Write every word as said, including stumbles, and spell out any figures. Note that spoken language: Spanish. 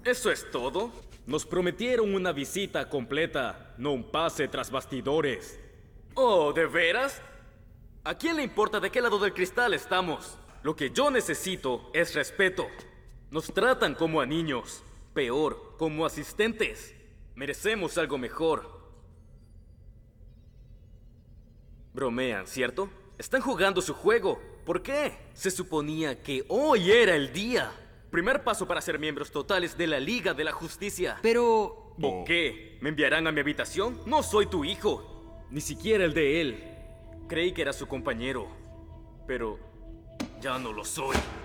¿Eso es todo? Nos prometieron una visita completa, no un pase tras bastidores. Oh, ¿de veras? ¿A quién le importa de qué lado del cristal estamos? Lo que yo necesito es respeto. Nos tratan como a niños. Peor, como asistentes. Merecemos algo mejor. Bromean, ¿cierto? Están jugando su juego. ¿Por qué? Se suponía que hoy era el día. Primer paso para ser miembros totales de la Liga de la Justicia. Pero... ¿O qué? ¿Me enviarán a mi habitación? No soy tu hijo. Ni siquiera el de él. Creí que era su compañero. Pero ya no lo soy.